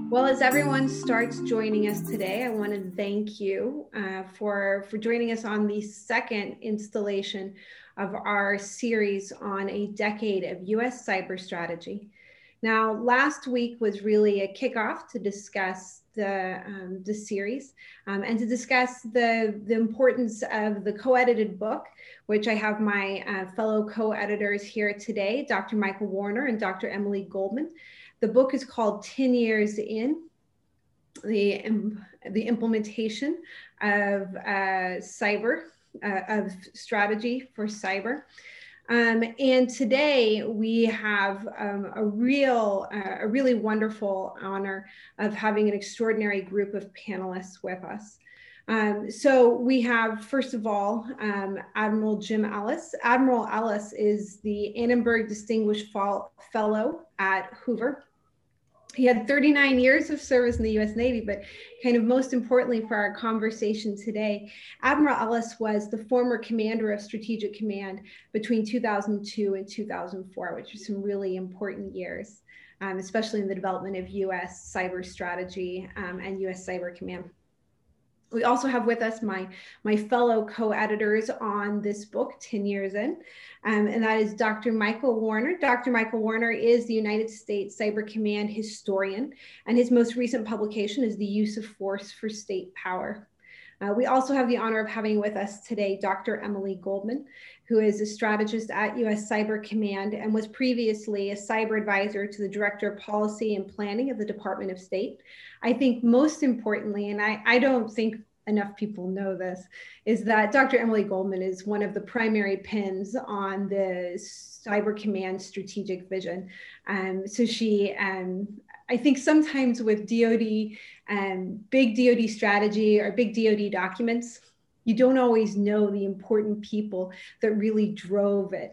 Well, as everyone starts joining us today, I want to thank you for joining us on the second installation of our series on a decade of U.S. cyber strategy. Now, last week was really a kickoff to discuss the series and to discuss the importance of the co-edited book, which I have my fellow co-editors here today, Dr. Michael Warner and Dr. Emily Goldman. The book is called 10 Years In, the implementation of cyber, of strategy for cyber. And today we have a really wonderful honor of having an extraordinary group of panelists with us. So we have, first of all, Admiral Jim Ellis. Admiral Ellis is the Annenberg Distinguished Fellow at Hoover. He had 39 years of service in the US Navy, but kind of most importantly for our conversation today, Admiral Ellis was the former commander of Strategic Command between 2002 and 2004, which are some really important years, especially in the development of US cyber strategy and US Cyber Command. We also have with us my fellow co-editors on this book, 10 Years In, and that is Dr. Michael Warner. Dr. Michael Warner is the United States Cyber Command historian, and his most recent publication is The Use of Force for State Power. We also have the honor of having with us today Dr. Emily Goldman, who is a strategist at US Cyber Command and was previously a cyber advisor to the Director of Policy and Planning of the Department of State. I think most importantly, and I don't think enough people know this, is that Dr. Emily Goldman is one of the primary pins on the Cyber Command strategic vision. So she, I think sometimes with DoD and big DoD strategy or big DoD documents, you don't always know the important people that really drove it.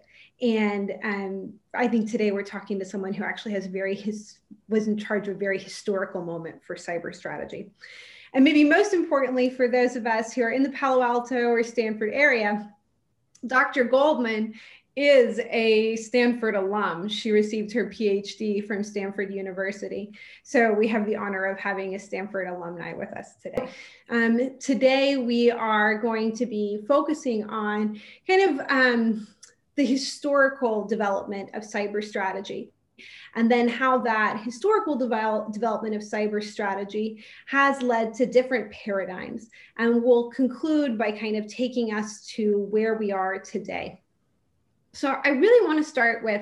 And I think today we're talking to someone who actually has was in charge of a very historical moment for cyber strategy. And maybe most importantly, for those of us who are in the Palo Alto or Stanford area, Dr. Goldman is a Stanford alum. She received her PhD from Stanford University. So we have the honor of having a Stanford alumni with us today. Today we are going to be focusing on kind of the historical development of cyber strategy, and then how that historical development of cyber strategy has led to different paradigms. And we'll conclude by kind of taking us to where we are today. So I really want to start with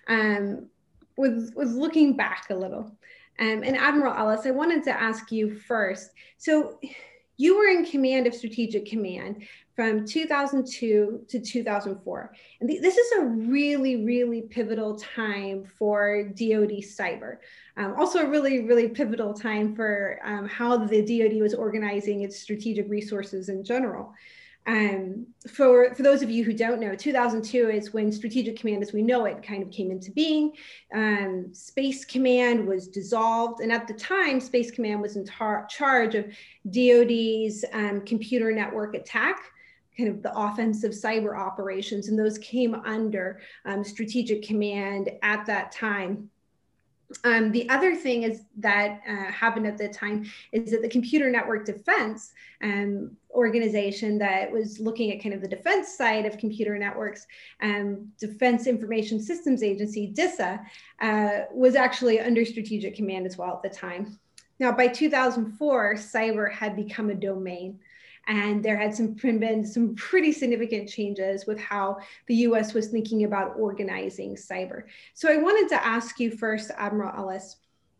looking back a little. And Admiral Ellis, I wanted to ask you first. So you were in command of Strategic Command from 2002 to 2004. And this is a really, really pivotal time for DoD cyber. Also a really, really pivotal time for how the DoD was organizing its strategic resources in general. For those of you who don't know, 2002 is when Strategic Command as we know it kind of came into being. Space Command was dissolved. And at the time, Space Command was in charge of DoD's computer network attack, kind of the offensive cyber operations. And those came under Strategic Command at that time. The other thing is that happened at the time is that the Computer Network Defense organization that was looking at kind of the defense side of computer networks, Defense Information Systems Agency, DISA, was actually under Strategic Command as well at the time. Now, by 2004, cyber had become a domain. And there had been some pretty significant changes with how the US was thinking about organizing cyber. So I wanted to ask you first, Admiral Ellis,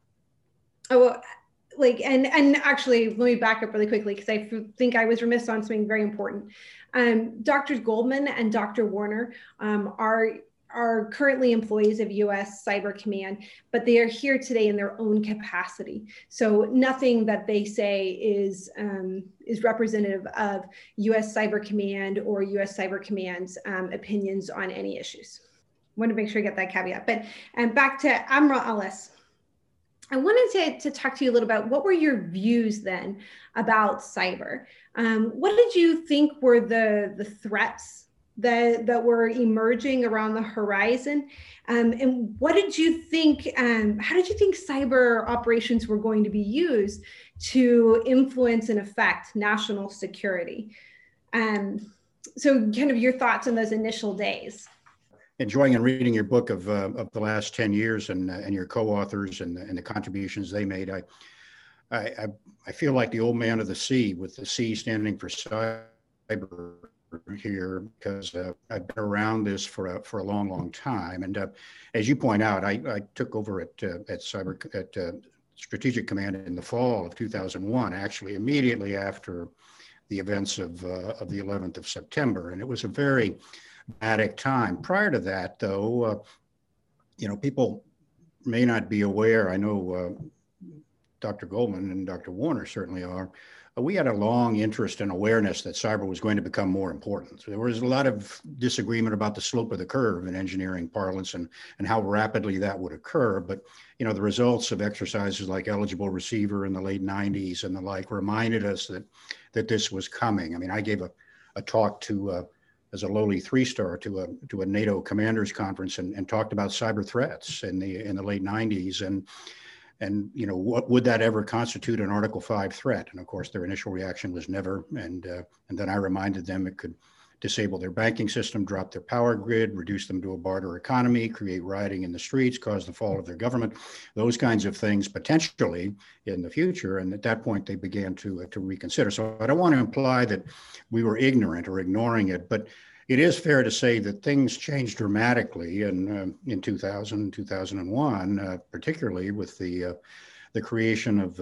and actually, let me back up really quickly because I think I was remiss on something very important. Drs. Goldman and Dr. Warner are currently employees of US Cyber Command, but they are here today in their own capacity. So nothing that they say is representative of US Cyber Command or US Cyber Command's opinions on any issues. I want to make sure I get that caveat. But back to Admiral Ellis. I wanted to talk to you a little about what were your views then about cyber? What did you think were the threats that were emerging around the horizon. And what did you think, how did you think cyber operations were going to be used to influence and affect national security? So kind of your thoughts on those initial days. Enjoying and reading your book of the last 10 years and your co-authors and the contributions they made. I feel like the old man of the sea, with the C standing for cyber here, because I've been around this for a long time. And as you point out, I took over at Strategic Command in the fall of 2001, actually immediately after the events of the 11th of September. And it was a very dramatic time. Prior to that, though, people may not be aware. I know Dr. Goldman and Dr. Warner certainly are. We had a long interest and awareness that cyber was going to become more important. So there was a lot of disagreement about the slope of the curve in engineering parlance and how rapidly that would occur. But, the results of exercises like Eligible Receiver in the late 90s and the like reminded us that this was coming. I mean, I gave a talk to as a lowly 3-star to a NATO commanders conference and talked about cyber threats in the late 90s and what would that ever constitute an Article 5 threat? And of course, their initial reaction was never. And then I reminded them it could disable their banking system, drop their power grid, reduce them to a barter economy, create rioting in the streets, cause the fall of their government, those kinds of things potentially in the future. And at that point, they began to reconsider. So I don't want to imply that we were ignorant or ignoring it, but it is fair to say that things changed dramatically in 2000, 2001, particularly with the creation of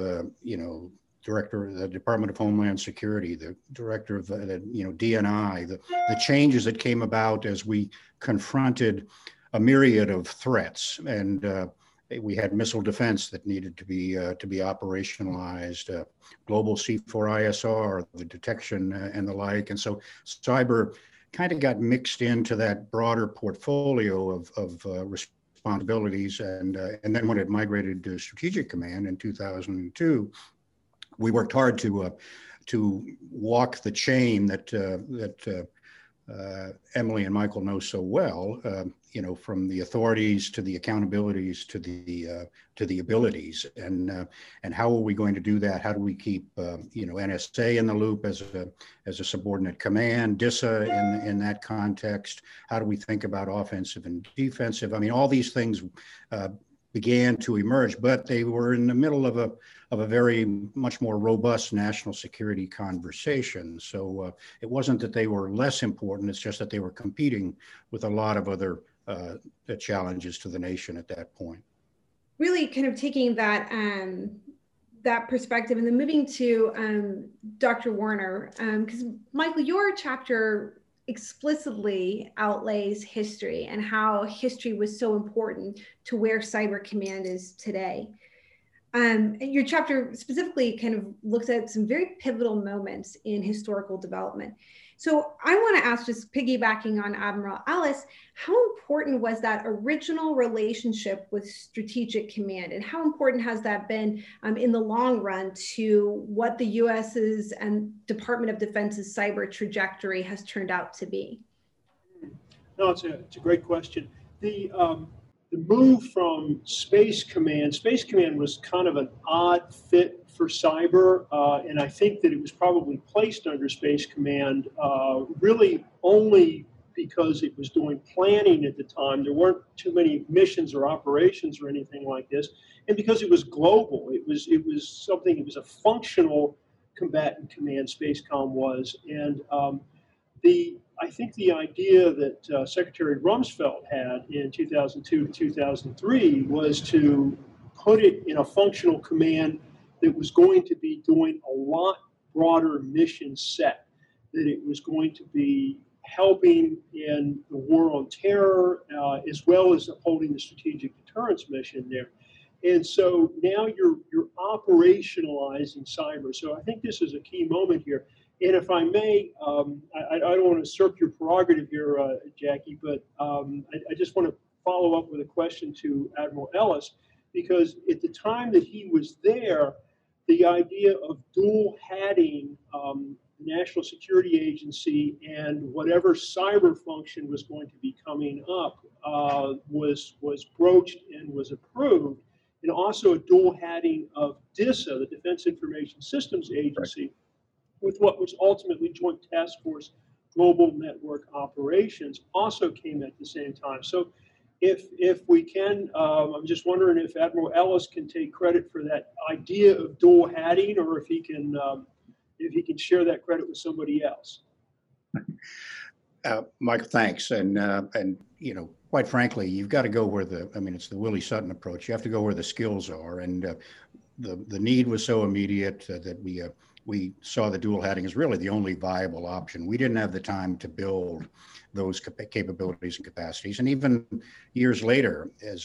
director of the Department of Homeland Security, the director of the DNI, the changes that came about as we confronted a myriad of threats, and we had missile defense that needed to be operationalized, global C4ISR, the detection and the like, and so cyber kind of got mixed into that broader portfolio of responsibilities, and then when it migrated to Strategic Command in 2002. We worked hard to walk the chain that Emily and Michael know so well. From the authorities to the accountabilities to the abilities, and how are we going to do that? How do we keep NSA in the loop as a subordinate command, DISA in that context? How do we think about offensive and defensive? I mean, all these things began to emerge, but they were in the middle of a very much more robust national security conversation. So it wasn't that they were less important, it's just that they were competing with a lot of other challenges to the nation at that point. Really kind of taking that that perspective and then moving to Dr. Warner, because Michael, your chapter explicitly outlays history and how history was so important to where Cyber Command is today. Your chapter specifically kind of looks at some very pivotal moments in historical development. So I want to ask, just piggybacking on Admiral Ellis, how important was that original relationship with Strategic Command, and how important has that been in the long run to what the US's and Department of Defense's cyber trajectory has turned out to be? No, it's a great question. The move from Space Command was kind of an odd fit for cyber, and I think that it was probably placed under Space Command really only because it was doing planning at the time. There weren't too many missions or operations or anything like this, and because it was global, it was a functional combatant command. Spacecom was, and I think the idea that Secretary Rumsfeld had in 2002 to 2003 was to put it in a functional command that was going to be doing a lot broader mission set, that it was going to be helping in the war on terror, as well as upholding the strategic deterrence mission there. And so now you're operationalizing cyber. So I think this is a key moment here. And if I may, I don't want to usurp your prerogative here, Jackie, but I just want to follow up with a question to Admiral Ellis, because at the time that he was there, the idea of dual hatting the National Security Agency and whatever cyber function was going to be coming up was broached and was approved, and also a dual hatting of DISA, the Defense Information Systems Agency, right, with what was ultimately Joint Task Force Global Network Operations, also came at the same time. So if we can, I'm just wondering if Admiral Ellis can take credit for that idea of dual hatting, or if he can share that credit with somebody else. Mike, thanks. And quite frankly, you've got to go where it's the Willie Sutton approach. You have to go where the skills are. And the need was so immediate that we saw the dual hatting as really the only viable option. We didn't have the time to build those capabilities and capacities. And even years later, as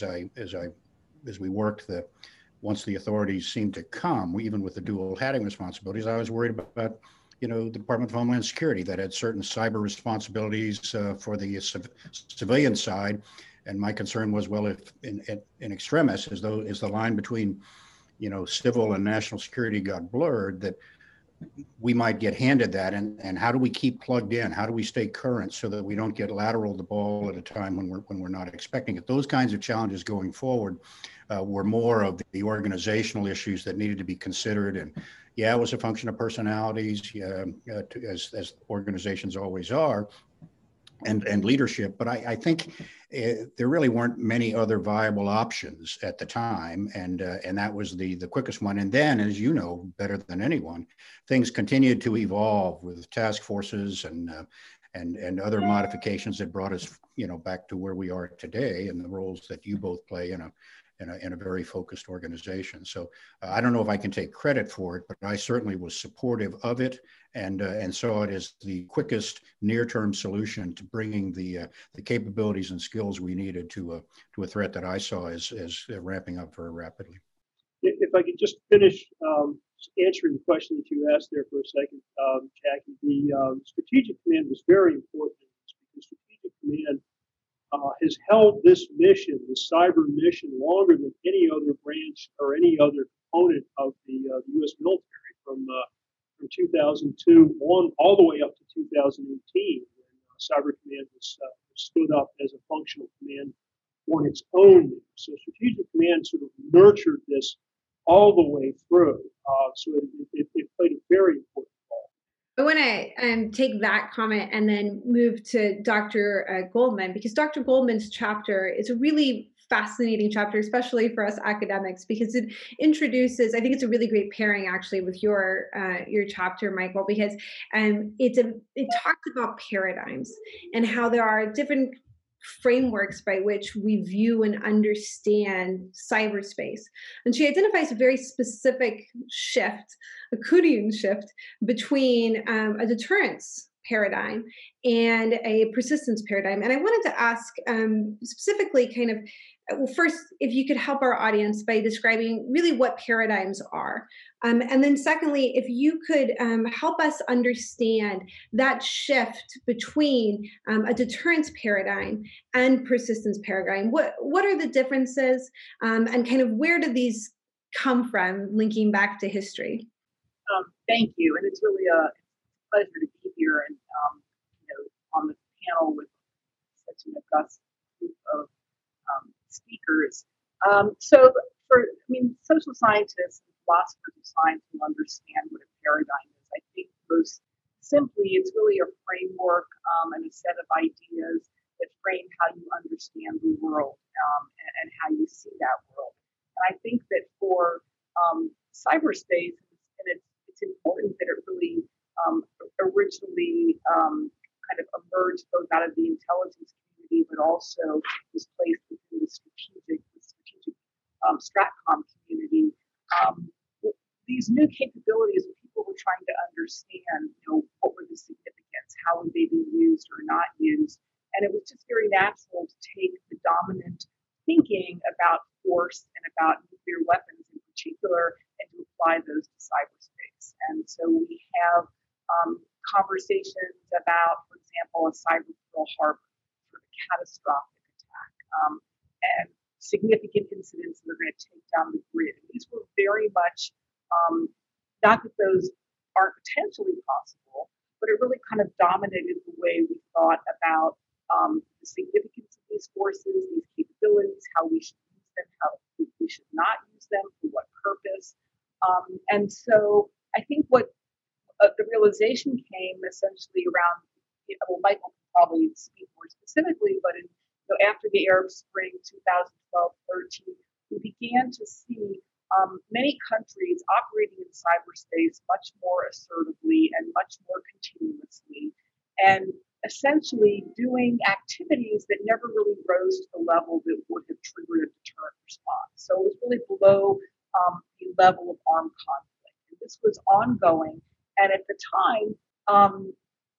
we worked once the authorities seemed to come, even with the dual hatting responsibilities, I was worried about the Department of Homeland Security that had certain cyber responsibilities for the civilian side. And my concern was, well, if in extremis, as the line between, civil and national security got blurred, that we might get handed that. And how do we keep plugged in? How do we stay current so that we don't get lateral the ball at a time when we're not expecting it? Those kinds of challenges going forward were more of the organizational issues that needed to be considered. And yeah, it was a function of personalities, as organizations always are, and leadership. But I think there really weren't many other viable options at the time, and that was the quickest one. And then, as you know better than anyone, things continued to evolve with task forces and other modifications that brought us back to where we are today, and the roles that you both play in a very focused organization. So I don't know if I can take credit for it, but I certainly was supportive of it and saw it as the quickest near-term solution to bringing the capabilities and skills we needed to a threat that I saw as ramping up very rapidly. If I could just finish answering the question that you asked there for a second, Jackie, the Strategic Command was very important because Strategic Command has held this mission, the cyber mission, longer than any other branch or any other component of the U.S. military from 2002 on all the way up to 2018, when Cyber Command was stood up as a functional command on its own. So Strategic Command sort of nurtured this all the way through. So it played a very important role. I want to take that comment and then move to Dr. Goldman, because Dr. Goldman's chapter is a really fascinating chapter, especially for us academics, because it introduces, I think it's a really great pairing actually with your chapter, Michael, because it talks about paradigms and how there are different frameworks by which we view and understand cyberspace. And she identifies a very specific shift, a Kuhnian shift between a deterrence paradigm and a persistence paradigm. And I wanted to ask specifically kind of, well, first, if you could help our audience by describing really what paradigms are. And then secondly, if you could help us understand that shift between a deterrence paradigm and persistence paradigm. What are the differences and kind of where do these come from, linking back to history? Thank you. And it's really a pleasure to be here and on the panel with such an august group of speakers. Social scientists and philosophers of science will understand what a paradigm is. I think most simply, it's really a framework and a set of ideas that frame how you understand the world and how you see that world. And I think that for cyberspace, and it's important that it really originally kind of emerged both out of the intelligence community, but also was placed within the strategic Stratcom community. These new capabilities, people were trying to understand, what were the significance, how would they be used or not used, and it was just very natural to take the dominant thinking about force and about nuclear weapons in particular, and to apply those to cyberspace. And so we have conversations about, for example, a cyber Pearl Harbor, sort of catastrophic attack, and significant incidents that are going to take down the grid. And these were very much, not that those aren't potentially possible, but it really kind of dominated the way we thought about the significance of these forces, these capabilities, how we should use them, how we should not use them, for what purpose. And so I think what the realization came essentially around, well, Michael can probably speak more specifically, but after the Arab Spring 2012-13, we began to see many countries operating in cyberspace much more assertively and much more continuously, and essentially doing activities that never really rose to the level that would have triggered a deterrent response. So it was really below the level of armed conflict. And this was ongoing. And at the time,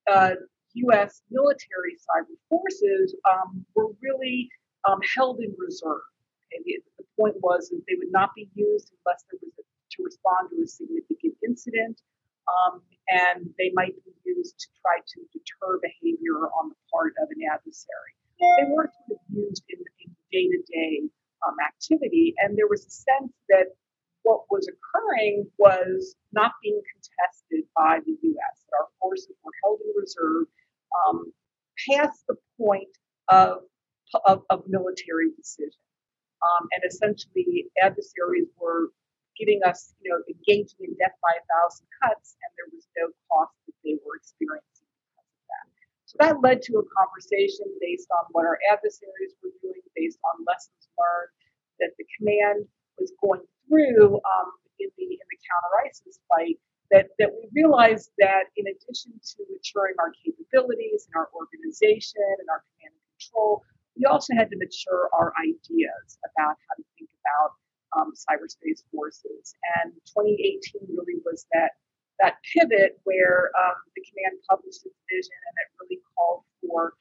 U.S. military cyber forces were really held in reserve. Okay? The point was that they would not be used unless there was to respond to a significant incident, and they might be used to try to deter behavior on the part of an adversary. They weren't sort of used in day-to-day activity, and there was a sense that what was occurring was not being contested by the U.S., that our forces were held in reserve past the point of military decision. And essentially, adversaries were giving us, engaging in death by 1,000 cuts, and there was no cost that they were experiencing because of that. So that led to a conversation based on what our adversaries were doing, based on lessons learned that the command was going through in the counter-ISIS fight, that we realized that in addition to maturing our capabilities and our organization and our command and control, we also had to mature our ideas about how to think about cyberspace forces. And 2018 really was that pivot where the command published its vision, and it really called for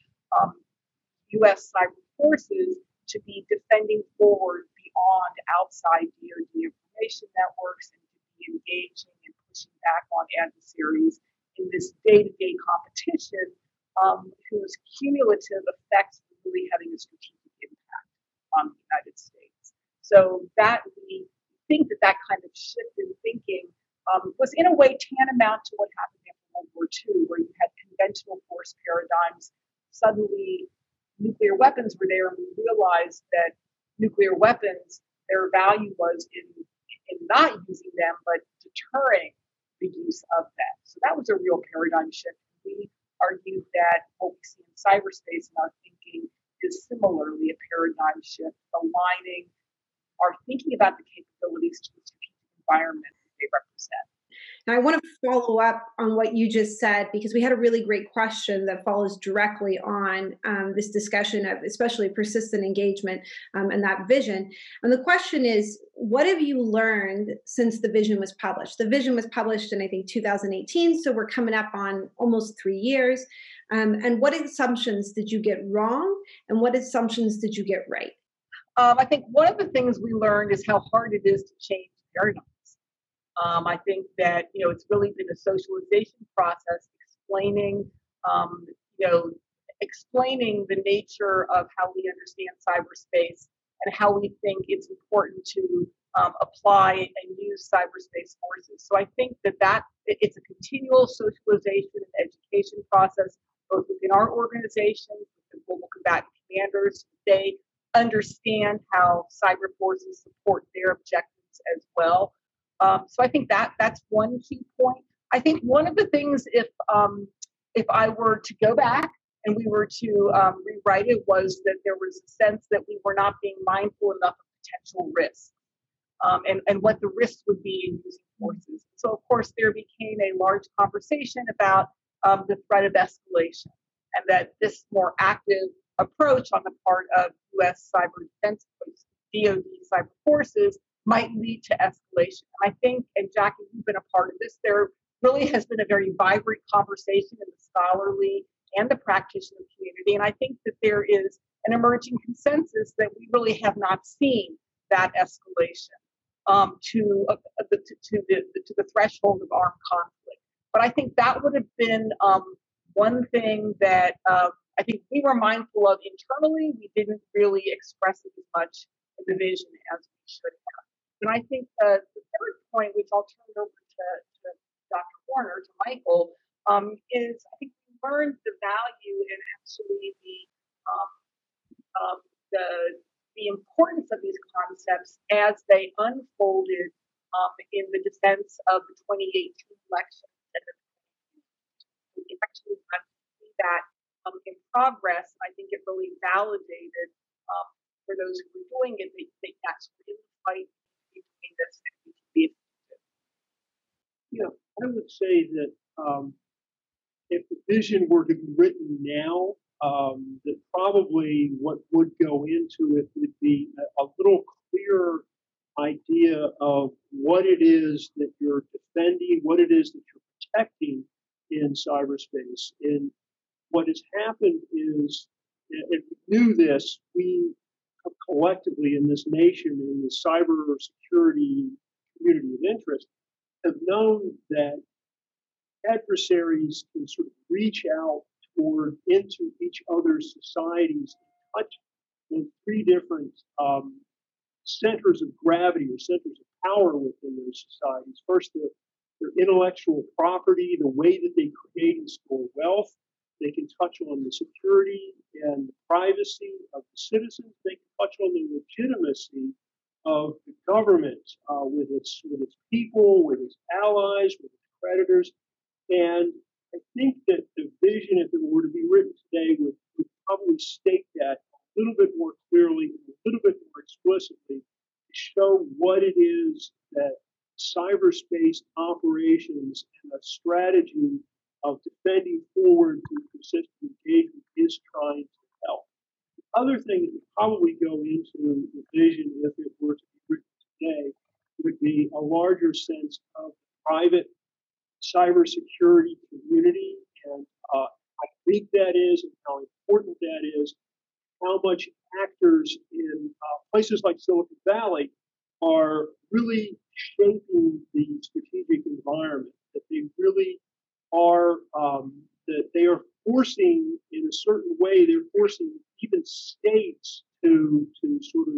U.S. cyber forces to be defending forward beyond outside DoD information networks and to be engaging and pushing back on adversaries in this day-to-day competition whose cumulative effects were really having a strategic impact on the United States. So that we think that kind of shift in thinking was in a way tantamount to what happened after World War II, where you had conventional force paradigms. Suddenly, nuclear weapons were there, and we realized that nuclear weapons, their value was in not using them, but deterring the use of them. So that was a real paradigm shift. We argued that what we see in cyberspace in our thinking is similarly a paradigm shift, aligning our thinking about the capabilities to the strategic environment that they represent. Now, I want to follow up on what you just said, because we had a really great question that follows directly on this discussion of especially persistent engagement and that vision. And the question is, what have you learned since the vision was published? The vision was published in, I think, 2018, so we're coming up on almost 3 years. And what assumptions did you get wrong, and what assumptions did you get right? I think one of the things we learned is how hard it is to change paradigms. I think that it's really been a socialization process, explaining the nature of how we understand cyberspace and how we think it's important to apply and use cyberspace forces. So I think that it's a continual socialization and education process, both within our organization, with the Global Combatant Commanders. They understand how cyber forces support their objectives as well. So I think that's one key point. I think one of the things, if I were to go back and we were to rewrite it, was that there was a sense that we were not being mindful enough of potential risks and what the risks would be in using forces. So of course there became a large conversation about the threat of escalation, and that this more active approach on the part of U.S. cyber defense, DoD cyber forces, might lead to escalation. And I think, and Jackie, you've been a part of this, there really has been a very vibrant conversation in the scholarly and the practitioner community. And I think that there is an emerging consensus that we really have not seen that escalation to the threshold of armed conflict. But I think that would have been one thing that I think we were mindful of internally. We didn't really express it as much in the vision as we should have. And I think the third point, which I'll turn it over to Dr. corner to Michael, is I think we learned the value and actually um, um, the the importance of these concepts as they unfolded in the defense of the 2018 elections and we actually got to see that in progress. I think it really validated for those who were doing it, they actually in the fight between this and we can be effective. Yeah, I would say that if the vision were to be written now, that probably what would go into it would be a little clearer idea of what it is that you're defending, what it is that you're protecting in cyberspace. And what has happened is, if we knew this, we collectively in this nation, in the cyber security community of interest, have known that adversaries can sort of reach out toward into each other's societies and touch on three different centers of gravity or centers of power within those societies. First, their intellectual property, the way that they create and store wealth. They can touch on the security and the privacy of the citizens. They can touch on the legitimacy of the government with its people, with its allies, with its creditors. And I think that the vision, if it were to be written today, would probably state that a little bit more clearly, a little bit more explicitly, to show what it is that cyberspace operations and a strategy of defending forward through consistent engagement is trying to help. The other thing that would probably go into the vision, if it were to be written today, would be a larger sense of private cybersecurity community and how big that is and how important that is, how much actors in places like Silicon Valley are really shaping the strategic environment, that they really are, that they are forcing, in a certain way, they're forcing even states to sort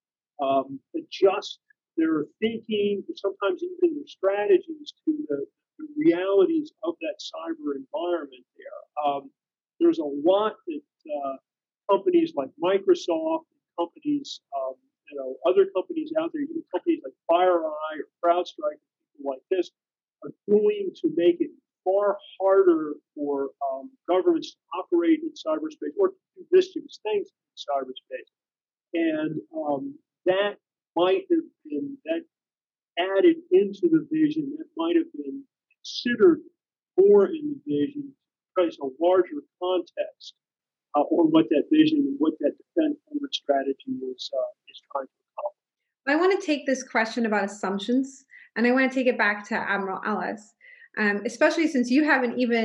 of adjust their thinking, sometimes even their strategies to the realities of that cyber environment there. There's a lot that companies like Microsoft, companies, other companies out there, even companies like FireEye or CrowdStrike, people like this, are doing to make it far harder for governments to operate in cyberspace or to do mischievous things in cyberspace. And that might have been, that added into the vision, that might have been considered more in the vision to place a larger context on what that vision and what that defense forward strategy is trying to accomplish. I want to take this question about assumptions, and I want to take it back to Admiral Ellis, especially since you have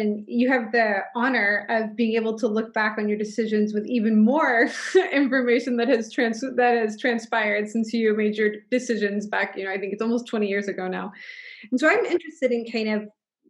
the honor of being able to look back on your decisions with even more information that has transpired since you made your decisions back. I think it's almost 20 years ago now, and so I'm interested in kind of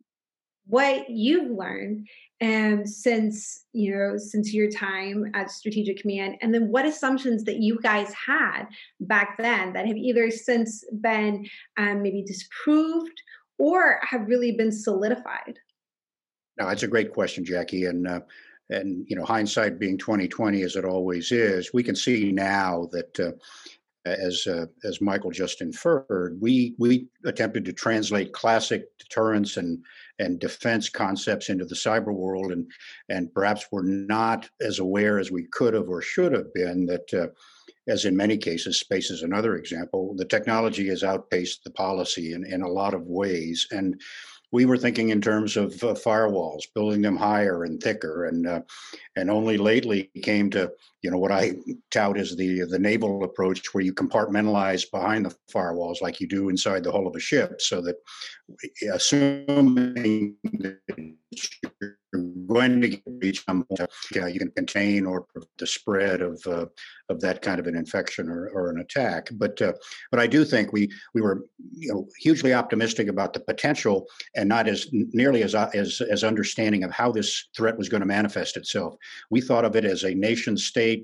what you've learned and since your time at Strategic Command, and then what assumptions that you guys had back then that have either since been maybe disproved or have really been solidified. Now, that's a great question, Jackie, and hindsight being 2020 as it always is, we can see now that as Michael just inferred, we attempted to translate classic deterrence and defense concepts into the cyber world, and perhaps we're not as aware as we could have or should have been that, as in many cases, space is another example, the technology has outpaced the policy in a lot of ways, and we were thinking in terms of firewalls, building them higher and thicker, and only lately came to what I tout as the naval approach, where you compartmentalize behind the firewalls like you do inside the hull of a ship, so that assuming that you're going to reach some point, you can contain or prevent the spread of that kind of an infection or an attack. But I do think we were hugely optimistic about the potential, and not as nearly as understanding of how this threat was going to manifest itself. We thought of it as a nation state,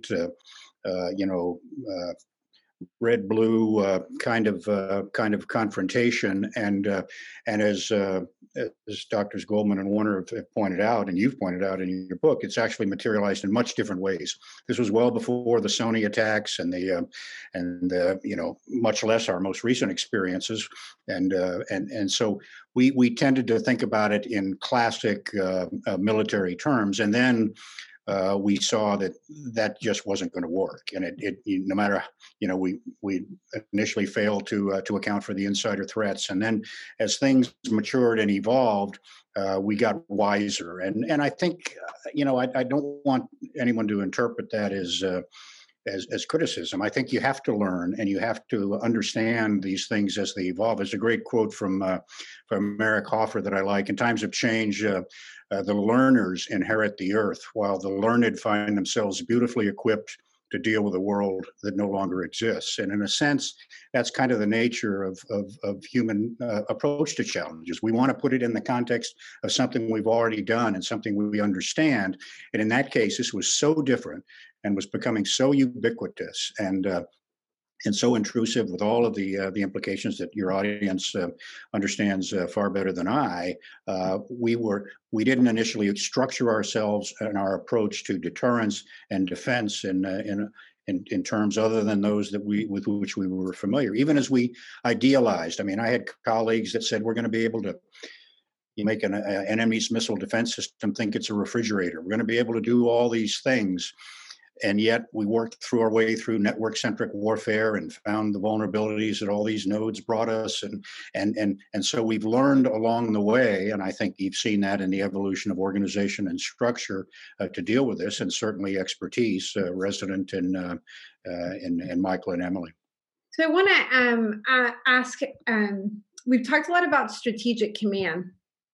red blue kind of confrontation, and as as Doctors Goldman and Warner have pointed out, and you've pointed out in your book, it's actually materialized in much different ways. This was well before the Sony attacks and much less our most recent experiences, and so we tended to think about it in classic military terms, and then we saw that just wasn't going to work, and no matter we initially failed to account for the insider threats, and then as things matured and evolved, we got wiser, and I think I don't want anyone to interpret that as criticism. I think you have to learn and you have to understand these things as they evolve. There's a great quote from Eric Hoffer that I like. In times of change, the learners inherit the earth, while the learned find themselves beautifully equipped to deal with a world that no longer exists. And in a sense, that's kind of the nature of human approach to challenges. We want to put it in the context of something we've already done and something we understand. And in that case, this was so different and was becoming so ubiquitous and so intrusive with all of the implications that your audience understands far better than I. We didn't initially structure ourselves and our approach to deterrence and defense in terms other than those with which we were familiar. Even as we idealized, I mean, I had colleagues that said we're going to be able to. You make an enemy's missile defense system think it's a refrigerator. We're going to be able to do all these things. And yet we worked through our way through network-centric warfare and found the vulnerabilities that all these nodes brought us. And so we've learned along the way, and I think you've seen that in the evolution of organization and structure to deal with this, and certainly expertise resident in Michael and Emily. So I want to ask, we've talked a lot about strategic command,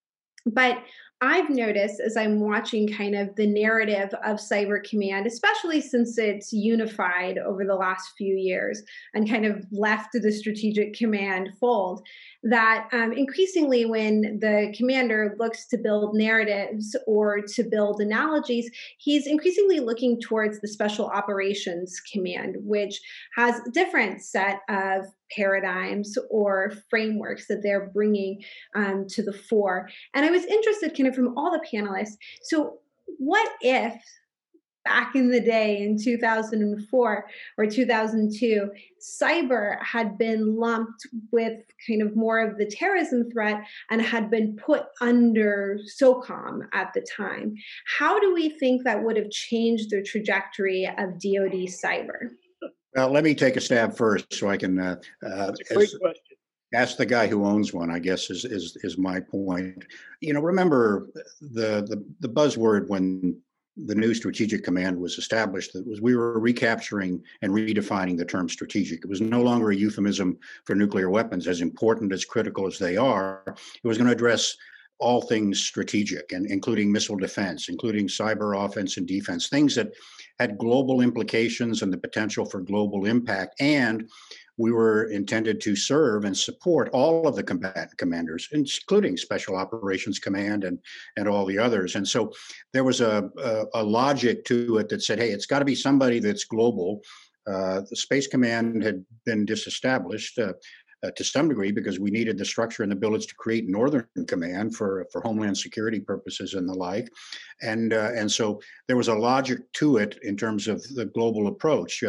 but I've noticed as I'm watching kind of the narrative of Cyber Command, especially since it's unified over the last few years and kind of left the Strategic Command fold, that increasingly when the commander looks to build narratives or to build analogies, he's increasingly looking towards the Special Operations Command, which has a different set of paradigms or frameworks that they're bringing to the fore. And I was interested kind of from all the panelists, so what if back in the day in 2004 or 2002, cyber had been lumped with kind of more of the terrorism threat and had been put under SOCOM at the time? How do we think that would have changed the trajectory of DoD cyber? Well, let me take a stab first, so I can That's a great question. Ask the guy who owns one, I guess, is my point. Remember the buzzword when the new Strategic Command was established, that was we were recapturing and redefining the term strategic. It was no longer a euphemism for nuclear weapons, as important, as critical as they are. It was going to address all things strategic, and including missile defense, including cyber offense and defense, things that had global implications and the potential for global impact. And we were intended to serve and support all of the combatant commanders, including Special Operations Command and all the others. And so there was a logic to it that said, hey, it's got to be somebody that's global. The Space Command had been disestablished to some degree because we needed the structure and the ability to create Northern Command for Homeland Security purposes and the like. And so there was a logic to it in terms of the global approach.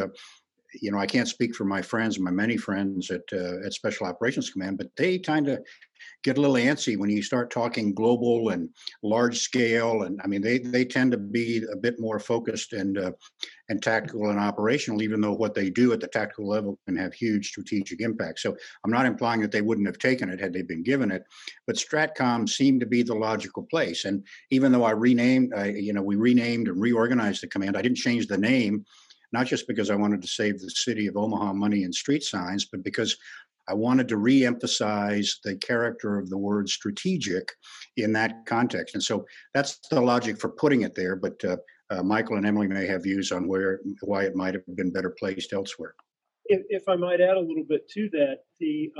I can't speak for my many friends at Special Operations Command, but they kind of get a little antsy when you start talking global and large scale. And I mean, they tend to be a bit more focused and tactical and operational, even though what they do at the tactical level can have huge strategic impact. So I'm not implying that they wouldn't have taken it had they been given it, but Stratcom seemed to be the logical place. And even though we renamed and reorganized the command, I didn't change the name, not just because I wanted to save the city of Omaha money in street signs, but because I wanted to re-emphasize the character of the word strategic in that context. And so that's the logic for putting it there. But Michael and Emily may have views on why it might have been better placed elsewhere. If I might add a little bit to that, the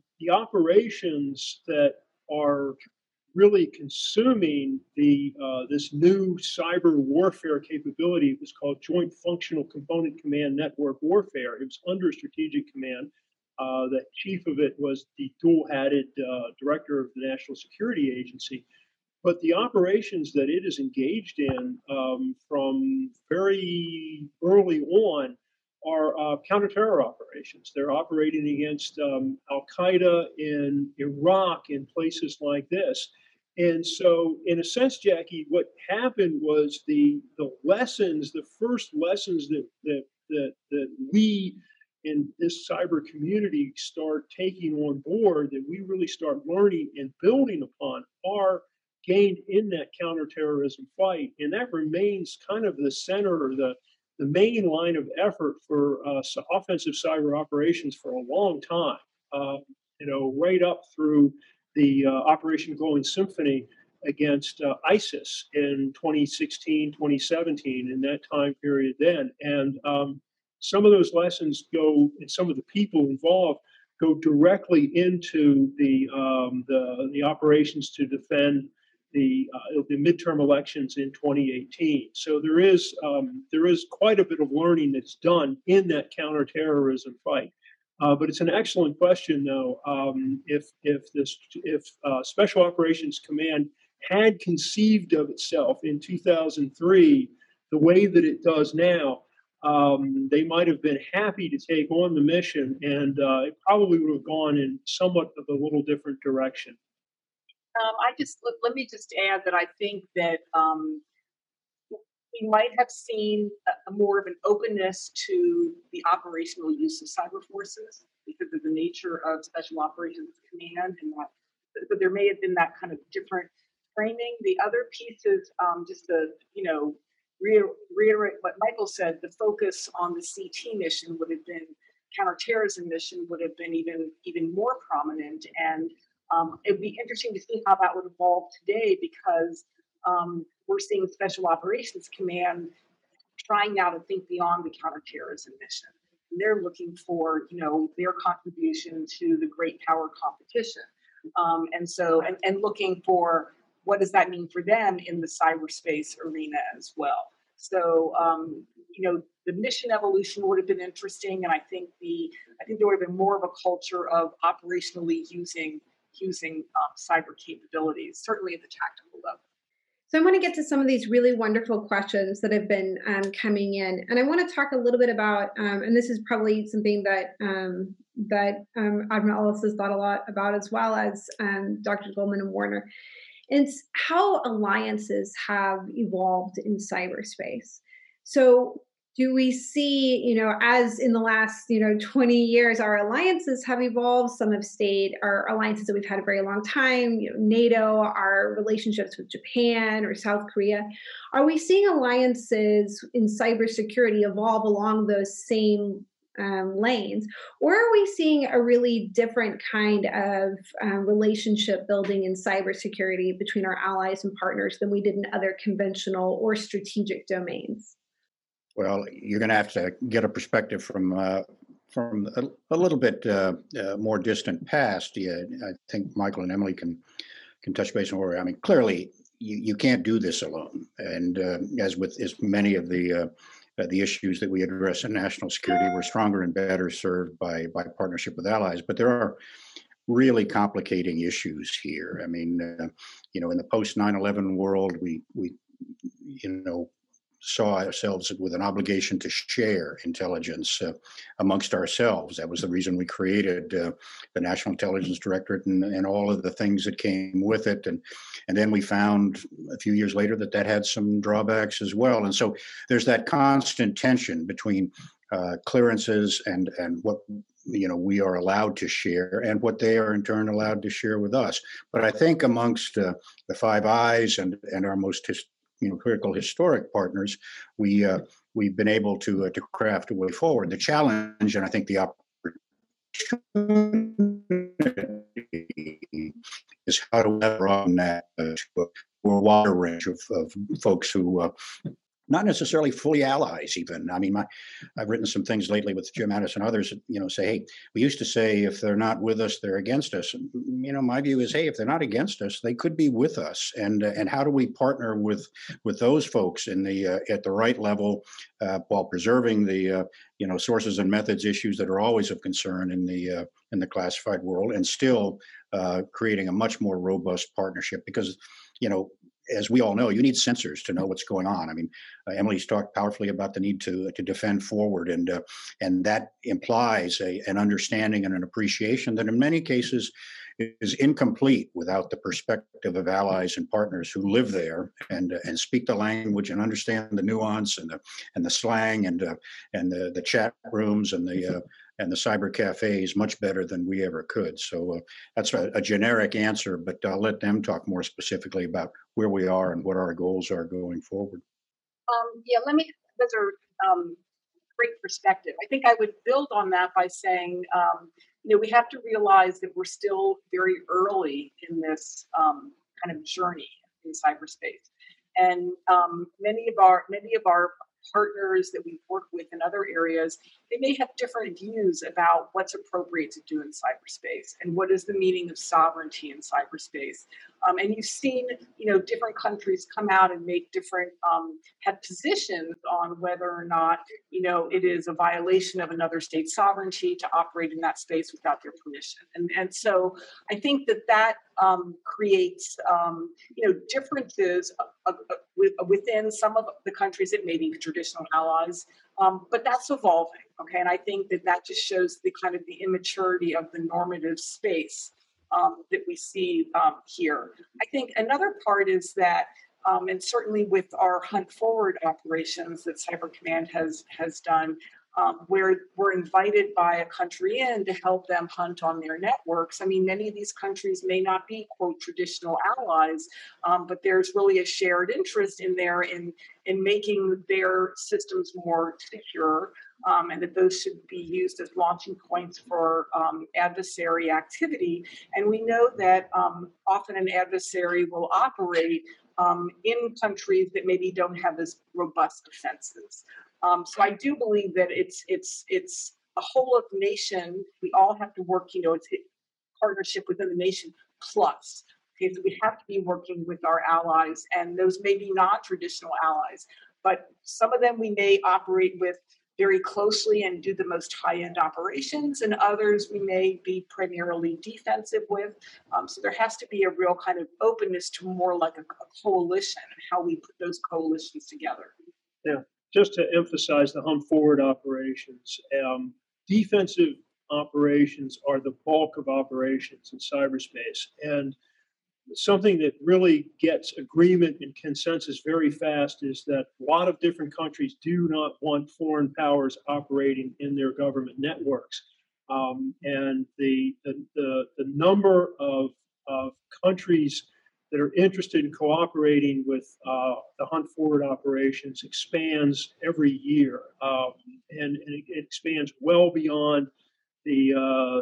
operations that are really consuming this new cyber warfare capability was called Joint Functional Component Command Network Warfare. It was under Strategic Command. The chief of it was the dual-hatted director of the National Security Agency. But the operations that it is engaged in from very early on are counterterror operations. They're operating against Al Qaeda in Iraq and places like this. And so, in a sense, Jackie, what happened was the lessons, the first lessons that we in this cyber community start taking on board, that we really start learning and building upon, are gained in that counterterrorism fight. And that remains kind of the center, or the main line of effort for offensive cyber operations for a long time, right up through the Operation Glowing Symphony against ISIS in 2016, 2017, in that time period then. And some of those lessons go, and some of the people involved go directly into the operations to defend the midterm elections in 2018. So there is quite a bit of learning that's done in that counterterrorism fight. But it's an excellent question, though. If Special Operations Command had conceived of itself in 2003 the way that it does now, they might have been happy to take on the mission, and it probably would have gone in somewhat of a little different direction. Let me just add that I think that we might have seen more of an openness to the operational use of cyber forces because of the nature of Special Operations Command, and that, but there may have been that kind of different framing. The other piece is just to reiterate what Michael said. The focus on the CT mission would have been counterterrorism mission would have been even more prominent, and it would be interesting to see how that would evolve today, because we're seeing Special Operations Command trying now to think beyond the counterterrorism mission. And they're looking for, their contribution to the great power competition. And looking for what does that mean for them in the cyberspace arena as well. So, the mission evolution would have been interesting, and I think there would have been more of a culture of operationally using cyber capabilities, certainly at the tactical level. So I want to get to some of these really wonderful questions that have been coming in, and I want to talk a little bit about, and this is probably something that Admiral Ellis has thought a lot about, as well as Dr. Goldman and Warner. It's how alliances have evolved in cyberspace. So do we see, as in the last, 20 years, our alliances have evolved? Some have stayed, our alliances that we've had a very long time, NATO, our relationships with Japan or South Korea. Are we seeing alliances in cybersecurity evolve along those same lanes, or are we seeing a really different kind of relationship building in cybersecurity between our allies and partners than we did in other conventional or strategic domains? Well, you're going to have to get a perspective from a little bit more distant past. Yeah, I think Michael and Emily can touch base on where. I mean, clearly you can't do this alone, and as many of the issues that we address in national security, we're stronger and better served by partnership with allies. But there are really complicating issues here. I mean, in the post 9/11 world, we saw ourselves with an obligation to share intelligence amongst ourselves. That was the reason we created the National Intelligence Directorate and all of the things that came with it. And then we found a few years later that had some drawbacks as well. And so there's that constant tension between clearances and what we are allowed to share and what they are in turn allowed to share with us. But I think amongst the Five Eyes and our most critical historic partners, we've been able to craft a way forward. The challenge, and I think the opportunity, is how to broaden that to a wider range of folks who not necessarily fully allies even. I mean, I've written some things lately with Jim Mattis and others, say, hey, we used to say if they're not with us, they're against us. My view is, hey, if they're not against us, they could be with us. And how do we partner with those folks at the right level while preserving the sources and methods issues that are always of concern in the classified world, and still creating a much more robust partnership? Because as we all know, you need sensors to know what's going on. I mean, Emily's talked powerfully about the need to defend forward, and that implies an understanding and an appreciation that in many cases is incomplete without the perspective of allies and partners who live there and speak the language and understand the nuance and the slang and the chat rooms and the cyber cafes much better than we ever could. So that's a generic answer, but I'll let them talk more specifically about where we are and what our goals are going forward. Those are great perspective. I think I would build on that by saying, we have to realize that we're still very early in this kind of journey in cyberspace, and many of our partners that we've worked with in other areas, they may have different views about what's appropriate to do in cyberspace and what is the meaning of sovereignty in cyberspace. And you've seen, different countries come out and make different, have positions on whether or not, it is a violation of another state's sovereignty to operate in that space without their permission. And so I think that creates, differences within some of the countries that may be traditional allies, but that's evolving, okay? And I think that just shows the kind of the immaturity of the normative space that we see here. I think another part is that, and certainly with our Hunt Forward operations that Cyber Command has done, where we're invited by a country in to help them hunt on their networks. I mean, many of these countries may not be, quote, traditional allies, but there's really a shared interest in making their systems more secure, and that those should be used as launching points for adversary activity. And we know that often an adversary will operate in countries that maybe don't have as robust defenses. So I do believe that it's a whole of nation. We all have to work, it's a partnership within the nation plus. Okay, so we have to be working with our allies, and those may be non-traditional allies, but some of them we may operate with very closely and do the most high-end operations, and others we may be primarily defensive with. So there has to be a real kind of openness to more like a coalition and how we put those coalitions together. Yeah. Just to emphasize the Hunt Forward operations, defensive operations are the bulk of operations in cyberspace. And something that really gets agreement and consensus very fast is that a lot of different countries do not want foreign powers operating in their government networks. And the number of countries that are interested in cooperating with the Hunt Forward operations expands every year, and it expands well beyond the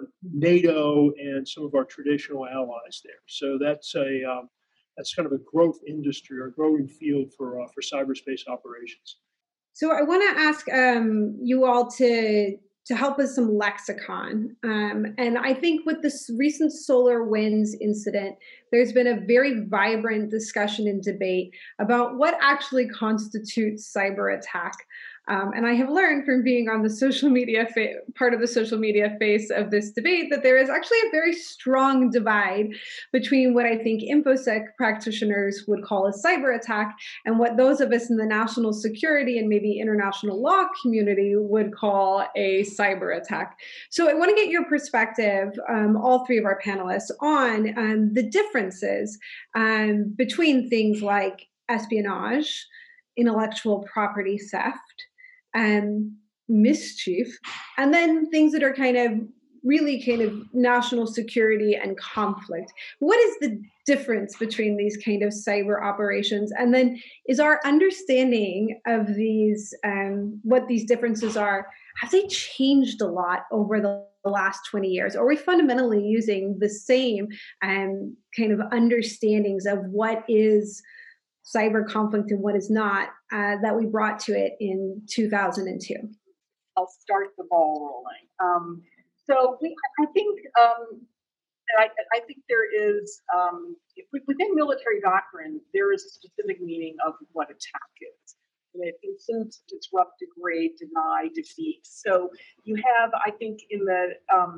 NATO and some of our traditional allies there. So that's kind of a growth industry or a growing field for cyberspace operations. So I want to ask you all to help us some lexicon. And I think with this recent SolarWinds incident, there's been a very vibrant discussion and debate about what actually constitutes cyber attack. And I have learned from being on the social media part of the social media face of this debate that there is actually a very strong divide between what I think InfoSec practitioners would call a cyber attack and what those of us in the national security and maybe international law community would call a cyber attack. So I want to get your perspective, all three of our panelists, on the differences between things like espionage, intellectual property theft, mischief, and then things that are really national security and conflict. What is the difference between these kind of cyber operations? And then is our understanding of these, what these differences are, have they changed a lot over the last 20 years? Or are we fundamentally using the same kind of understandings of what is cyber conflict and what is not, that we brought to it in 2002? I'll start the ball rolling. I think I think there is within military doctrine there is a specific meaning of what attack is. And it includes disrupt, degrade, deny, defeat. So you have, I think, in the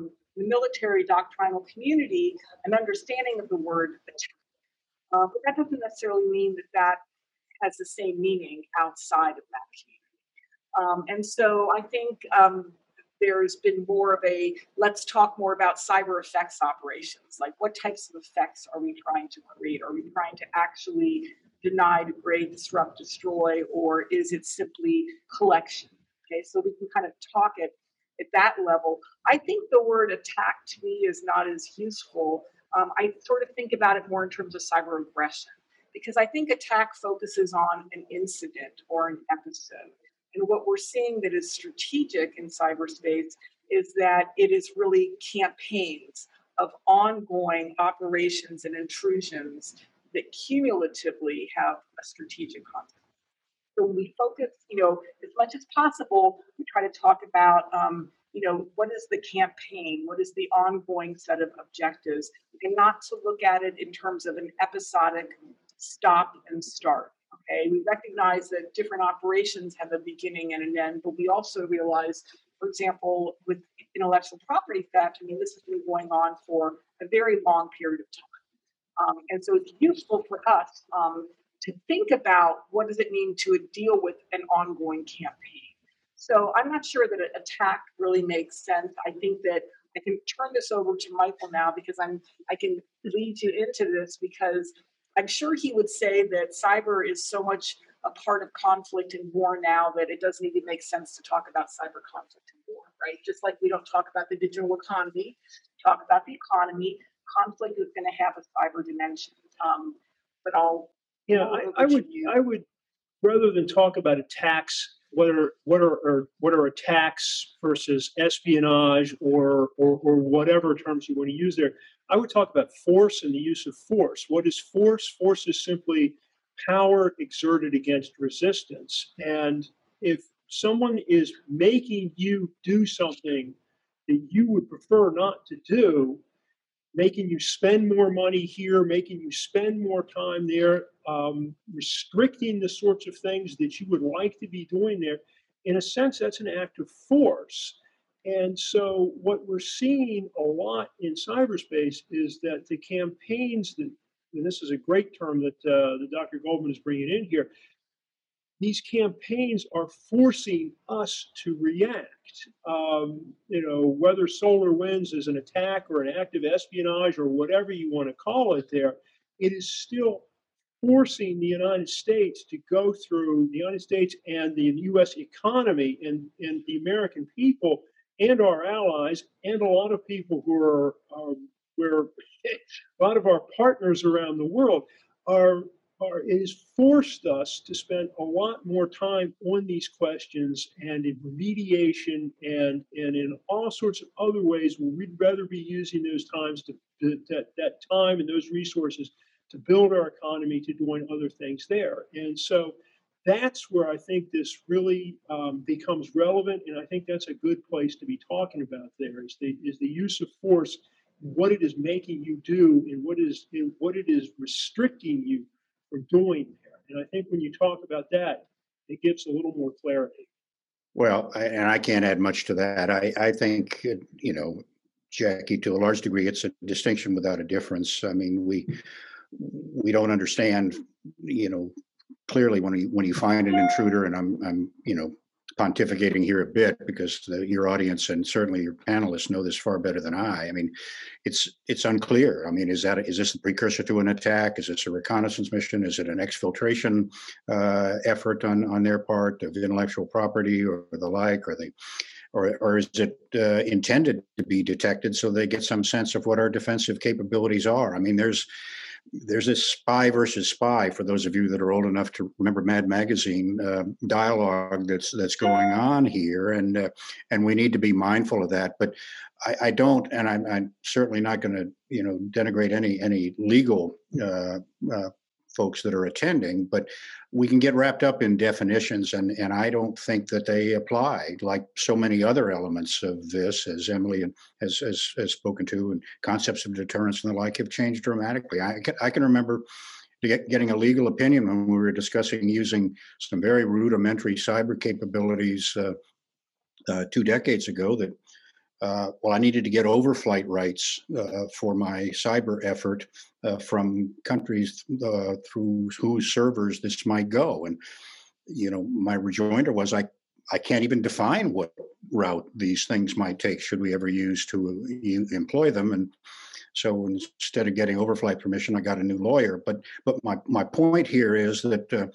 military doctrinal community, an understanding of the word attack. But that doesn't necessarily mean that that has the same meaning outside of that community. And so I think there's been more of a, let's talk more about cyber effects operations. Like, what types of effects are we trying to create? Are we trying to actually deny, degrade, disrupt, destroy, or is it simply collection? Okay, so we can kind of talk at that level. I think the word attack to me is not as useful. I sort of think about it more in terms of cyber aggression, because I think attack focuses on an incident or an episode. And what we're seeing that is strategic in cyberspace is that it is really campaigns of ongoing operations and intrusions that cumulatively have a strategic consequence. So when we focus, as much as possible, we try to talk about, what is the campaign? What is the ongoing set of objectives? And not to look at it in terms of an episodic stop and start. Okay, we recognize that different operations have a beginning and an end, but we also realize, for example, with intellectual property theft, this has been going on for a very long period of time. And so it's useful for us to think about what does it mean to deal with an ongoing campaign. So I'm not sure that an attack really makes sense. I think that I can turn this over to Michael now because I can lead you into this, because I'm sure he would say that cyber is so much a part of conflict and war now that it doesn't even make sense to talk about cyber conflict and war, right? Just like we don't talk about the digital economy, talk about the economy, conflict is going to have a cyber dimension. But I would rather than talk about attacks, what are attacks versus espionage or whatever terms you want to use there, I would talk about force and the use of force. What is force? Force is simply power exerted against resistance. And if someone is making you do something that you would prefer not to do, making you spend more money here, making you spend more time there, restricting the sorts of things that you would like to be doing there, in a sense, that's an act of force. And so what we're seeing a lot in cyberspace is that the campaigns that, and this is a great term that Dr. Goldman is bringing in here, these campaigns are forcing us to react. Whether SolarWinds is an attack or an act of espionage or whatever you want to call it there, it is still forcing the United States to go through, the United States and the U.S. economy and the American people and our allies and a lot of people who are where a lot of our partners around the world it has forced us to spend a lot more time on these questions and in remediation and in all sorts of other ways where we'd rather be using those times that time and those resources to build our economy, to doing other things there. And so that's where I think this really becomes relevant, and I think that's a good place to be talking about there is the use of force, what it is making you do, and what it is restricting you from doing there. And I think when you talk about that, it gives a little more clarity. Well, I can't add much to that. I think, Jackie, to a large degree, it's a distinction without a difference. I mean, we don't understand, clearly when you find an intruder, and I'm pontificating here a bit because your audience and certainly your panelists know this far better than I. I mean, it's unclear. I mean, is this a precursor to an attack? Is this a reconnaissance mission? Is it an exfiltration effort on their part of intellectual property or the like? Or is it intended to be detected so they get some sense of what our defensive capabilities are? I mean, there's this spy versus spy, for those of you that are old enough to remember Mad Magazine, dialogue that's going on here, and we need to be mindful of that. But I don't, and I'm certainly not going to denigrate any legal folks that are attending, but we can get wrapped up in definitions, and I don't think that they apply like so many other elements of this, as Emily has spoken to, and concepts of deterrence and the like have changed dramatically. I can remember getting a legal opinion when we were discussing using some very rudimentary cyber capabilities 2 decades ago that well, I needed to get overflight rights for my cyber effort from countries through whose servers this might go. And, my rejoinder was I can't even define what route these things might take should we ever use to employ them. And so instead of getting overflight permission, I got a new lawyer. But my point here is that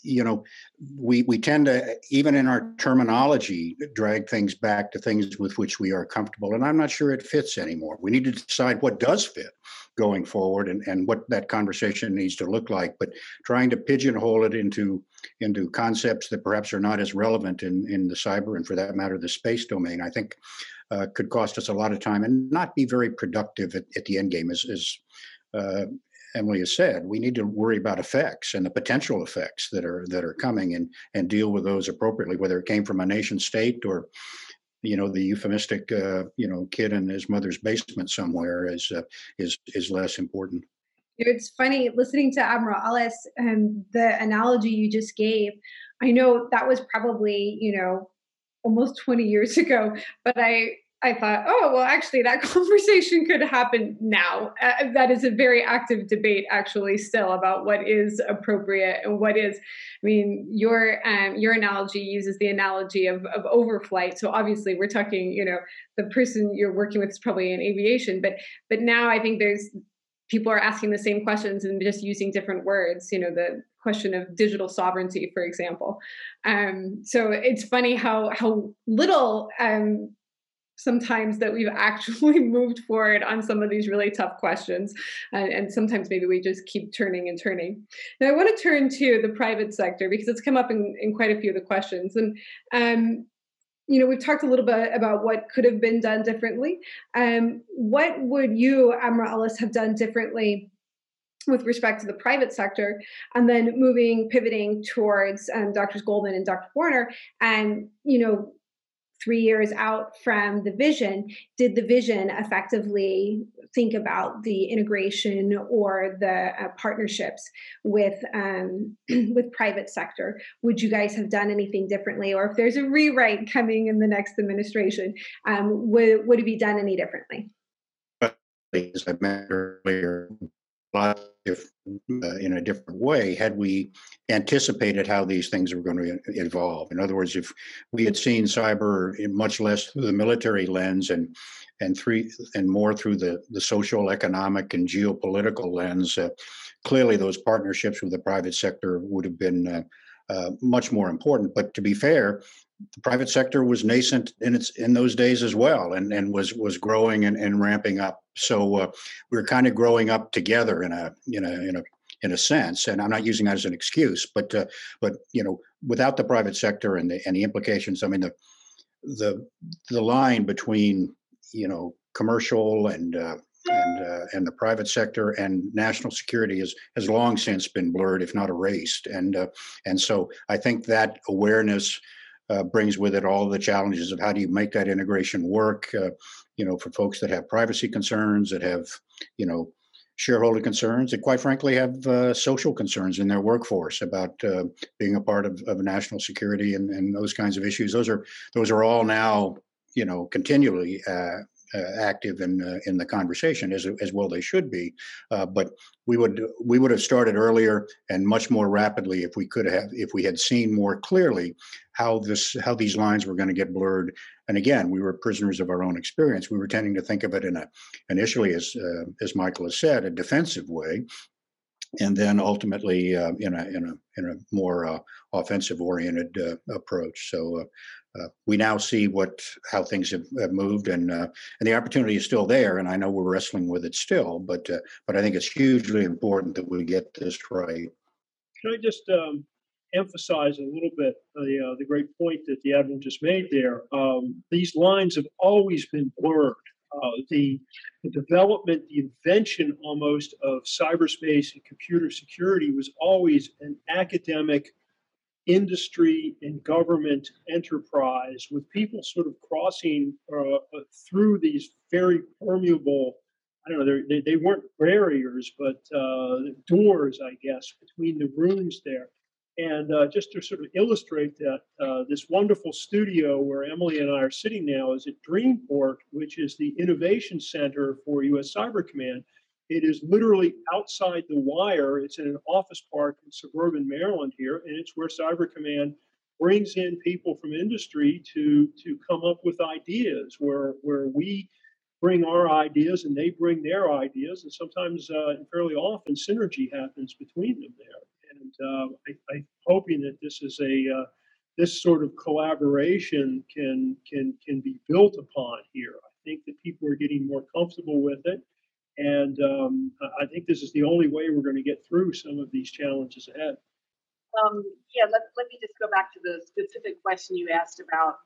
we tend to, even in our terminology, drag things back to things with which we are comfortable, and I'm not sure it fits anymore. We need to decide what does fit going forward, and what that conversation needs to look like. But trying to pigeonhole it into concepts that perhaps are not as relevant in the cyber, and for that matter, the space domain, I think could cost us a lot of time and not be very productive at the end game. As Emily has said, we need to worry about effects and the potential effects that are coming, and deal with those appropriately, whether it came from a nation state or the euphemistic kid in his mother's basement somewhere is less important. It's funny listening to Admiral Ellis and the analogy you just gave. I know that was probably, almost 20 years ago, but I thought, oh, well, actually that conversation could happen now. That is a very active debate actually still about what is appropriate and what is, your analogy uses the analogy of overflight. So obviously we're talking, the person you're working with is probably in aviation, but now I think people are asking the same questions and just using different words, the question of digital sovereignty, for example. So it's funny how little sometimes that we've actually moved forward on some of these really tough questions. And sometimes maybe we just keep turning and turning. Now I want to turn to the private sector because it's come up in quite a few of the questions. And we've talked a little bit about what could have been done differently. What would you, Admiral Ellis, have done differently with respect to the private sector? And then pivoting towards Drs. Goldman and Dr. Warner, and 3 years out from the vision, did the vision effectively think about the integration or the partnerships with private sector? Would you guys have done anything differently? Or if there's a rewrite coming in the next administration, would it be done any differently? As I mentioned earlier, if in a different way, had we anticipated how these things were going to evolve. In other words, if we had seen cyber in much less through the military lens and more through the social, economic, and geopolitical lens, clearly those partnerships with the private sector would have been much more important. But to be fair, the private sector was nascent in those days as well, and was growing and ramping up. So we were kind of growing up together in a sense. And I'm not using that as an excuse, but without the private sector and the implications, the line between commercial and the private sector and national security has long since been blurred, if not erased. And so I think that awareness brings with it all the challenges of how do you make that integration work, for folks that have privacy concerns, that have, shareholder concerns, that quite frankly have social concerns in their workforce about being a part of national security and those kinds of issues. Those are all now, continually active in the conversation, as well they should be. But we would have started earlier and much more rapidly if we had seen more clearly how these lines were going to get blurred. And again, we were prisoners of our own experience. We were tending to think of it initially, as Michael has said, a defensive way, and then ultimately in a more offensive-oriented approach. So we now see how things have moved, and the opportunity is still there. And I know we're wrestling with it still, but I think it's hugely important that we get this right. Can I just emphasize a little bit the great point that the Admiral just made there? These lines have always been blurred. The development, the invention almost of cyberspace and computer security was always an academic, industry, and government enterprise, with people sort of crossing through these very permeable, I don't know, they weren't barriers, but doors, I guess, between the rooms there. And just to sort of illustrate that, this wonderful studio where Emily and I are sitting now is at Dreamport, which is the innovation center for U.S. Cyber Command. It is literally outside the wire. It's in an office park in suburban Maryland here, and it's where Cyber Command brings in people from industry to come up with ideas, where we bring our ideas and they bring their ideas, and sometimes and fairly often synergy happens between them there. And I'm hoping that this is this sort of collaboration can be built upon here. I think that people are getting more comfortable with it, and I think this is the only way we're going to get through some of these challenges ahead. Let me just go back to the specific question you asked about.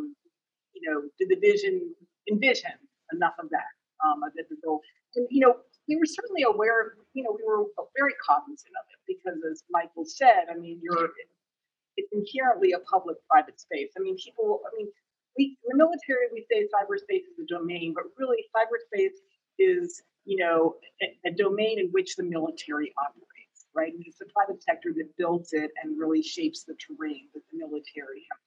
Did the vision envision enough of that? And we were certainly aware. We were very cognizant of it because, as Michael said, I mean, it's inherently a public-private space. I mean, in the military, we say cyberspace is a domain, but really cyberspace is, a domain in which the military operates, right? And it's the private sector that builds it and really shapes the terrain that the military has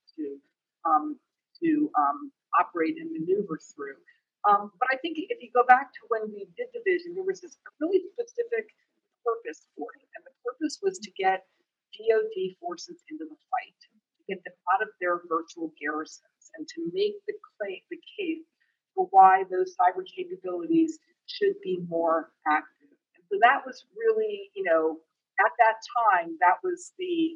to operate and maneuver through. But I think if you go back to when we did the vision, there was this really specific purpose for it. And the purpose was to get DoD forces into the fight, to get them out of their virtual garrisons, and to make the case for why those cyber capabilities should be more active. And so that was really, at that time, that was the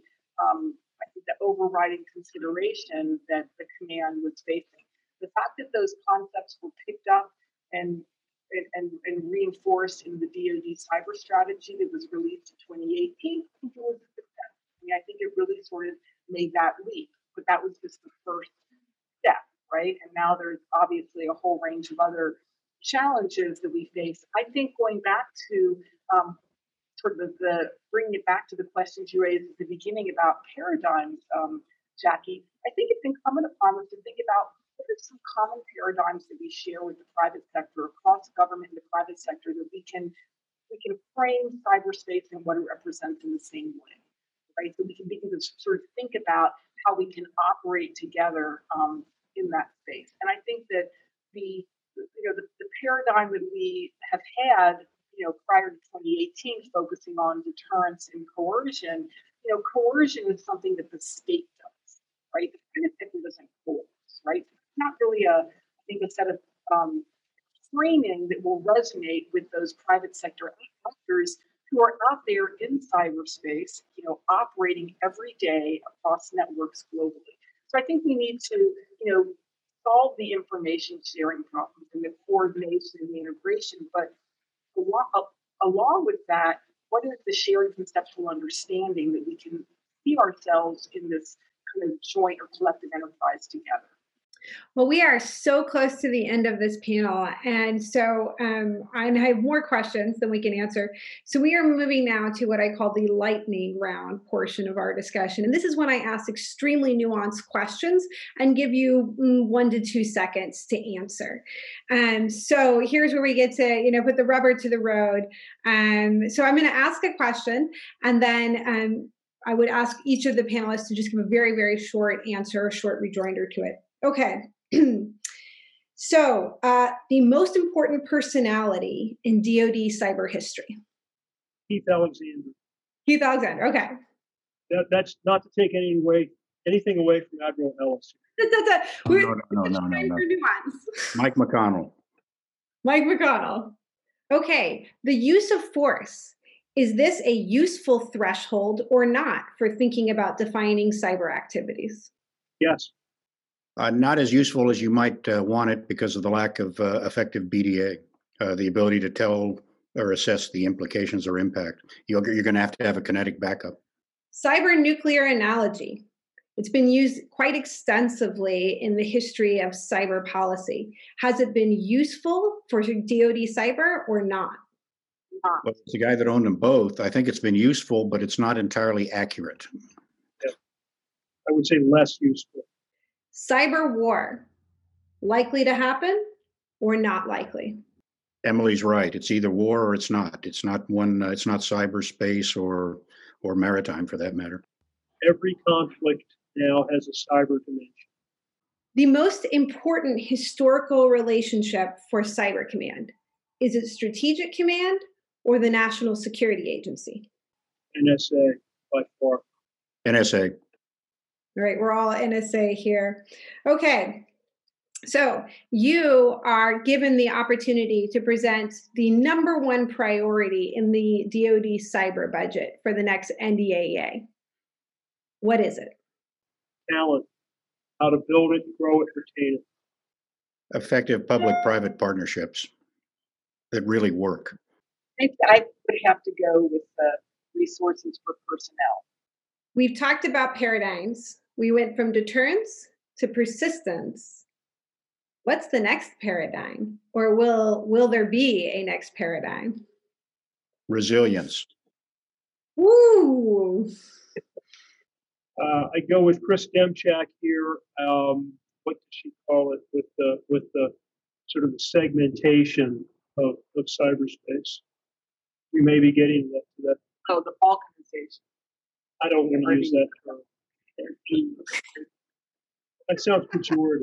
overriding consideration that the command was facing. The fact that those concepts were picked up and reinforced in the DoD cyber strategy that was released in 2018, I think it was a success. I think it really sort of made that leap, but that was just the first step, right? And now there's obviously a whole range of other challenges that we face. I think going back to sort of bringing it back to the questions you raised at the beginning about paradigms, Jackie, I think it's incumbent upon us to think about what are some common paradigms that we share with the private sector, across government and the private sector, that we can frame cyberspace and what it represents in the same way, right? So we can begin to sort of think about how we can operate together in that space. And I think that the paradigm that we have had, prior to 2018, focusing on deterrence and coercion, coercion is something that the state does, right? The private sector doesn't coerce, right? Not really a set of framing that will resonate with those private sector actors who are out there in cyberspace, operating every day across networks globally. So I think we need to, solve the information sharing problems and the coordination and the integration. But along with that, what is the shared conceptual understanding that we can see ourselves in this kind of joint or collective enterprise together? Well, we are so close to the end of this panel, and so I have more questions than we can answer. So we are moving now to what I call the lightning round portion of our discussion. And this is when I ask extremely nuanced questions and give you 1 to 2 seconds to answer. So here's where we get to, put the rubber to the road. So I'm going to ask a question, and then I would ask each of the panelists to just give a very, very short answer, a short rejoinder to it. Okay. So the most important personality in DoD cyber history. Keith Alexander. Keith Alexander. Okay. That's not to take anything away from Admiral Ellis. No. Mike McConnell. Mike McConnell. Okay. The use of force. Is this a useful threshold or not for thinking about defining cyber activities? Yes. Not as useful as you might want it because of the lack of effective BDA, the ability to tell or assess the implications or impact. You're going to have a kinetic backup. Cyber nuclear analogy. It's been used quite extensively in the history of cyber policy. Has it been useful for DoD cyber or not? Well, it's the guy that owned them both. I think it's been useful, but it's not entirely accurate. Yeah. I would say less useful. Cyber war, likely to happen or not likely? Emily's right. It's either war or it's not. It's not one. It's not cyberspace or maritime for that matter. Every conflict now has a cyber dimension. The most important historical relationship for Cyber Command, is it Strategic Command or the National Security Agency? NSA by far. NSA. All right, we're all NSA here. Okay, so you are given the opportunity to present the number one priority in the DoD cyber budget for the next NDAA. What is it? Talent. How to build it, grow it, retain it. Effective public-private partnerships that really work. I think I would have to go with the resources for personnel. We've talked about paradigms. We went from deterrence to persistence. What's the next paradigm? Or will there be a next paradigm? Resilience. Woo! I go with Chris Demchak here. What does she call it? With the sort of the segmentation of cyberspace. We may be getting to that. Oh, the balkanization. I don't want to use that term. That sounds pejorative.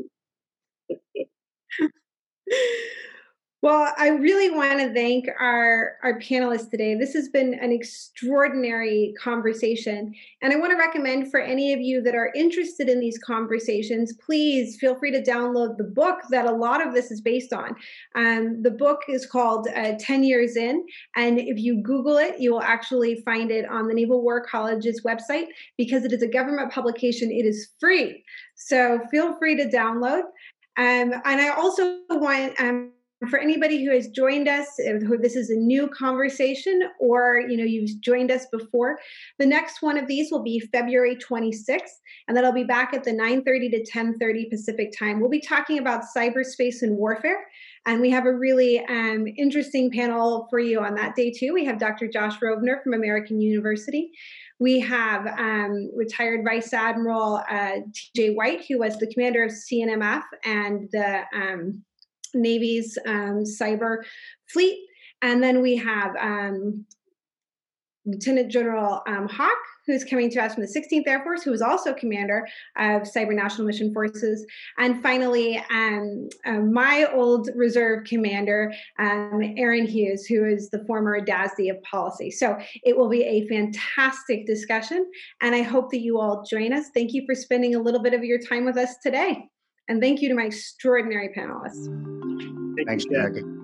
Well, I really want to thank our panelists today. This has been an extraordinary conversation. And I want to recommend for any of you that are interested in these conversations, please feel free to download the book that a lot of this is based on. The book is called 10 Years In. And if you Google it, you will actually find it on the Naval War College's website. Because it is a government publication, it is free. So feel free to download. And I also want... for anybody who has joined us, who this is a new conversation, or you've joined us before, the next one of these will be February 26th, and that'll be back at the 9:30 to 10:30 Pacific time. We'll be talking about cyberspace and warfare, and we have a really interesting panel for you on that day too. We have Dr. Josh Rovner from American University. We have retired Vice Admiral T.J. White, who was the commander of CNMF and the Navy's cyber fleet. And then we have Lieutenant General Hawk, who's coming to us from the 16th Air Force, who is also commander of Cyber National Mission Forces. And finally, my old reserve commander, Aaron Hughes, who is the former DASD of policy. So it will be a fantastic discussion, and I hope that you all join us. Thank you for spending a little bit of your time with us today. And thank you to my extraordinary panelists. Thanks, Jackie.